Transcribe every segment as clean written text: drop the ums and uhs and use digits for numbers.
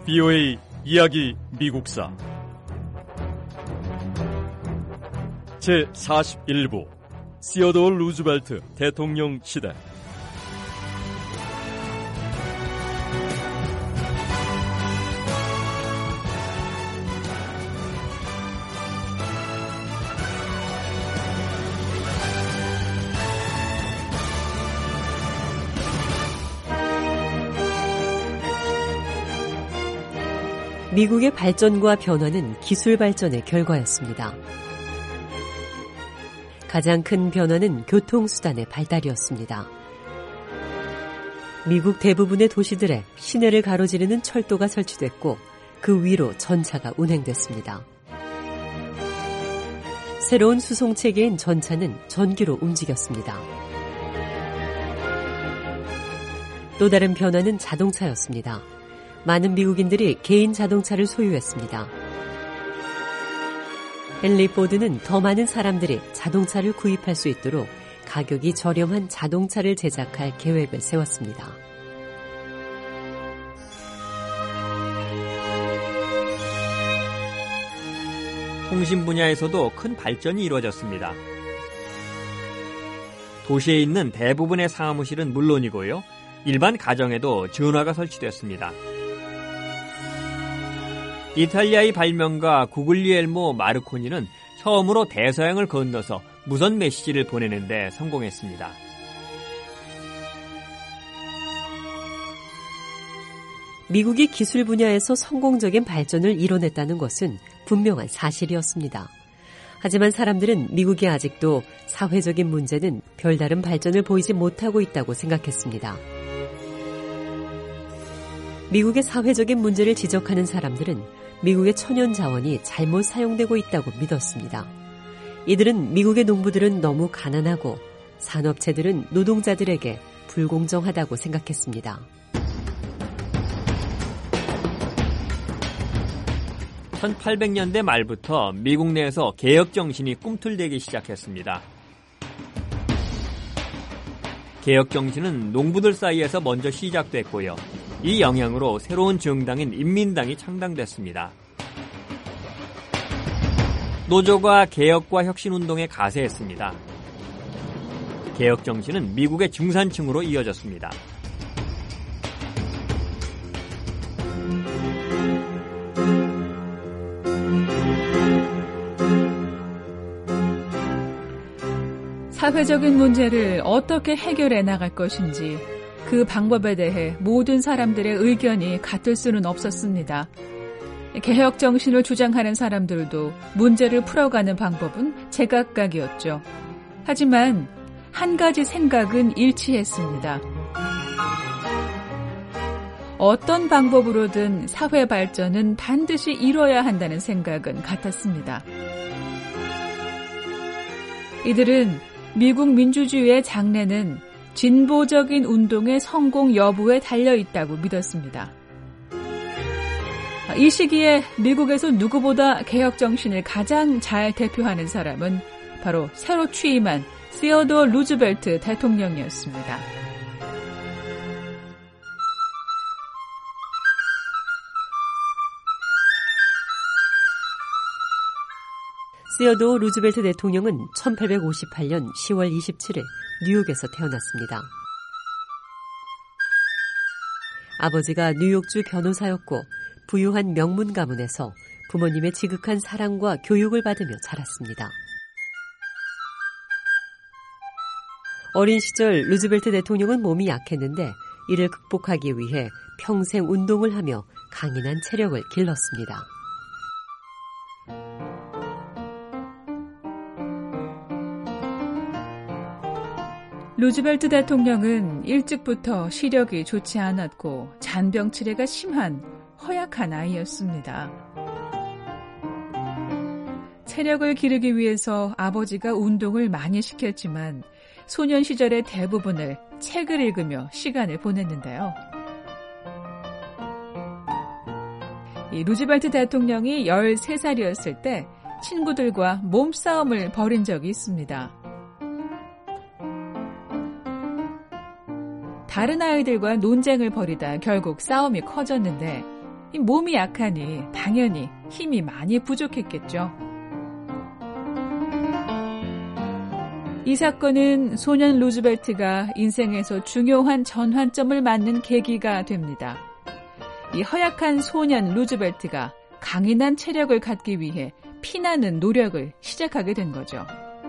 BOA 이야기 미국사 제41부 시어도어 루즈벨트 대통령 시대. 미국의 발전과 변화는 기술 발전의 결과였습니다. 가장 큰 변화는 교통수단의 발달이었습니다. 미국 대부분의 도시들에 시내를 가로지르는 철도가 설치됐고 그 위로 전차가 운행됐습니다. 새로운 수송체계인 전차는 전기로 움직였습니다. 또 다른 변화는 자동차였습니다. 많은 미국인들이 개인 자동차를 소유했습니다. 헨리 포드는 더 많은 사람들이 자동차를 구입할 수 있도록 가격이 저렴한 자동차를 제작할 계획을 세웠습니다. 통신 분야에서도 큰 발전이 이루어졌습니다. 도시에 있는 대부분의 사무실은 물론이고요, 일반 가정에도 전화가 설치됐습니다. 이탈리아의 발명가 구글리엘모 마르코니는 처음으로 대서양을 건너서 무선 메시지를 보내는 데 성공했습니다. 미국이 기술 분야에서 성공적인 발전을 이뤄냈다는 것은 분명한 사실이었습니다. 하지만 사람들은 미국이 아직도 사회적인 문제는 별다른 발전을 보이지 못하고 있다고 생각했습니다. 미국의 사회적인 문제를 지적하는 사람들은 미국의 천연 자원이 잘못 사용되고 있다고 믿었습니다. 이들은 미국의 농부들은 너무 가난하고 산업체들은 노동자들에게 불공정하다고 생각했습니다. 1800년대 말부터 미국 내에서 개혁 정신이 꿈틀대기 시작했습니다. 개혁 정신은 농부들 사이에서 먼저 시작됐고요. 이 영향으로 새로운 정당인 인민당이 창당됐습니다. 노조가 개혁과 혁신운동에 가세했습니다. 개혁 정신은 미국의 중산층으로 이어졌습니다. 사회적인 문제를 어떻게 해결해 나갈 것인지 그 방법에 대해 모든 사람들의 의견이 같을 수는 없었습니다. 개혁 정신을 주장하는 사람들도 문제를 풀어가는 방법은 제각각이었죠. 하지만 한 가지 생각은 일치했습니다. 어떤 방법으로든 사회 발전은 반드시 이뤄야 한다는 생각은 같았습니다. 이들은 미국 민주주의의 장래는 진보적인 운동의 성공 여부에 달려있다고 믿었습니다. 이 시기에 미국에서 누구보다 개혁 정신을 가장 잘 대표하는 사람은 바로 새로 취임한 시어도어 루즈벨트 대통령이었습니다. 시어도어 루즈벨트 대통령은 1858년 10월 27일 뉴욕에서 태어났습니다. 아버지가 뉴욕주 변호사였고 부유한 명문 가문에서 부모님의 지극한 사랑과 교육을 받으며 자랐습니다. 어린 시절 루즈벨트 대통령은 몸이 약했는데 이를 극복하기 위해 평생 운동을 하며 강인한 체력을 길렀습니다. 루즈벨트 대통령은 일찍부터 시력이 좋지 않았고 잔병 치레가 심한 허약한 아이였습니다. 체력을 기르기 위해서 아버지가 운동을 많이 시켰지만 소년 시절의 대부분을 책을 읽으며 시간을 보냈는데요. 이 루즈벨트 대통령이 13살이었을 때 친구들과 몸싸움을 벌인 적이 있습니다. 다른 아이들과 논쟁을 벌이다 결국 싸움이 커졌는데 몸이 약하니 당연히 힘이 많이 부족했겠죠. 이 사건은 소년 루즈벨트가 인생에서 중요한 전환점을 맞는 계기가 됩니다. 이 허약한 소년 루즈벨트가 강인한 체력을 갖기 위해 피나는 노력을 시작하게 된 거죠.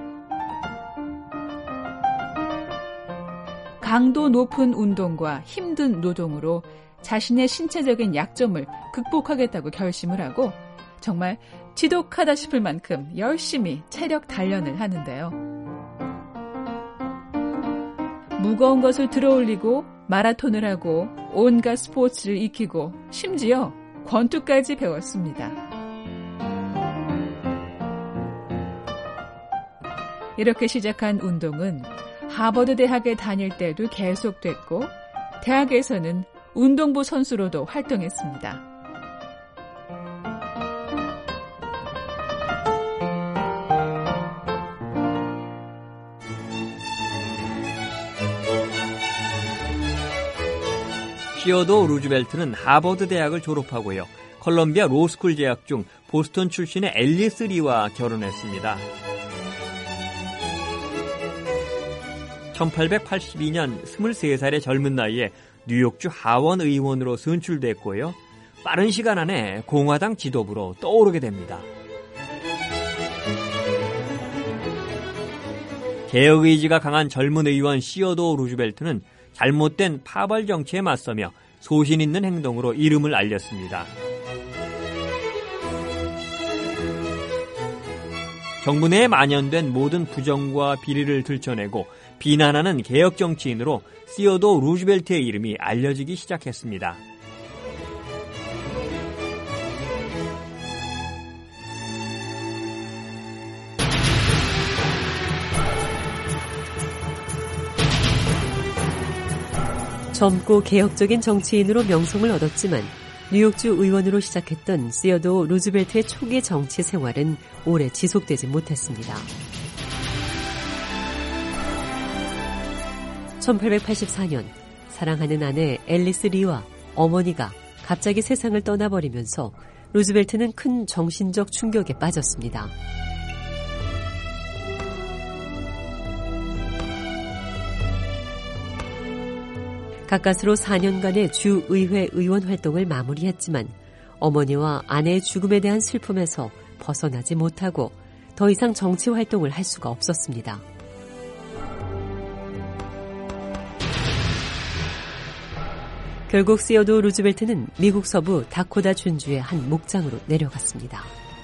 강도 높은 운동과 힘든 노동으로 자신의 신체적인 약점을 극복하겠다고 결심을 하고 정말 지독하다 싶을 만큼 열심히 체력 단련을 하는데요. 무거운 것을 들어올리고 마라톤을 하고 온갖 스포츠를 익히고 심지어 권투까지 배웠습니다. 이렇게 시작한 운동은 하버드 대학에 다닐 때도 계속됐고 대학에서는 운동부 선수로도 활동했습니다. 시어도어 루즈벨트는 하버드 대학을 졸업하고요. 컬럼비아 로스쿨 재학 중 보스턴 출신의 앨리스 리와 결혼했습니다. 1882년 23살의 젊은 나이에 뉴욕주 하원 의원으로 선출됐고요. 빠른 시간 안에 공화당 지도부로 떠오르게 됩니다. 개혁 의지가 강한 젊은 의원 시어도어 루즈벨트는 잘못된 파벌 정치에 맞서며 소신 있는 행동으로 이름을 알렸습니다. 정부 내에 만연된 모든 부정과 비리를 들춰내고 비난하는 개혁 정치인으로 시어도어 루즈벨트의 이름이 알려지기 시작했습니다. 젊고 개혁적인 정치인으로 명성을 얻었지만 뉴욕주 의원으로 시작했던 시어도어 루즈벨트의 초기 정치 생활은 오래 지속되지 못했습니다. 1884년 사랑하는 아내 앨리스 리와 어머니가 갑자기 세상을 떠나버리면서 루즈벨트는 큰 정신적 충격에 빠졌습니다. 가까스로 4년간의 주의회 의원 활동을 마무리했지만 어머니와 아내의 죽음에 대한 슬픔에서 벗어나지 못하고 더 이상 정치 활동을 할 수가 없었습니다. 결국 시어도어 루즈벨트는 미국 서부 다코다 준주의 한 목장으로 내려갔습니다.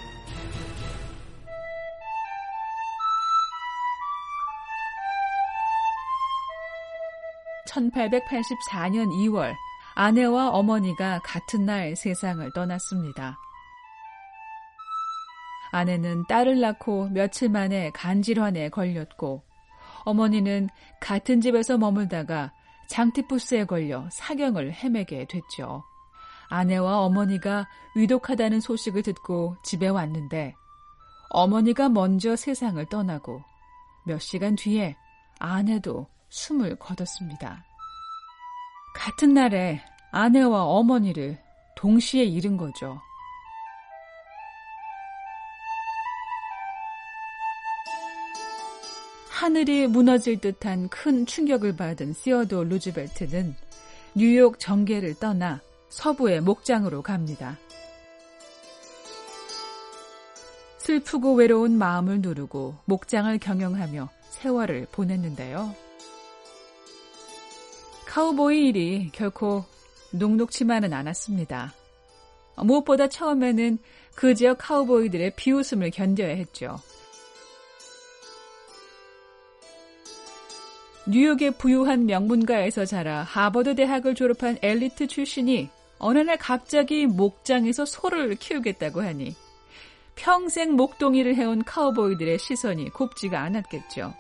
(1884년 2월) 아내와 어머니가 같은 날 세상을 떠났습니다. 아내는 딸을 낳고 며칠 만에 간질환에 걸렸고 어머니는 같은 집에서 머물다가 장티푸스에 걸려 사경을 헤매게 됐죠. 아내와 어머니가 위독하다는 소식을 듣고 집에 왔는데 어머니가 먼저 세상을 떠나고 몇 시간 뒤에 아내도 숨을 거뒀습니다. 같은 날에 아내와 어머니를 동시에 잃은 거죠. 하늘이 무너질 듯한 큰 충격을 받은 시어도어 루즈벨트는 뉴욕 정계를 떠나 서부의 목장으로 갑니다. 슬프고 외로운 마음을 누르고 목장을 경영하며 세월을 보냈는데요. 카우보이 일이 결코 녹록치만은 않았습니다. 무엇보다 처음에는 그 지역 카우보이들의 비웃음을 견뎌야 했죠. 뉴욕의 부유한 명문가에서 자라 하버드 대학을 졸업한 엘리트 출신이 어느 날 갑자기 목장에서 소를 키우겠다고 하니 평생 목동이를 해온 카우보이들의 시선이 곱지가 않았겠죠.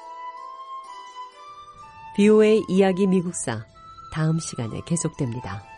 BOA 이야기 미국사 다음 시간에 계속됩니다.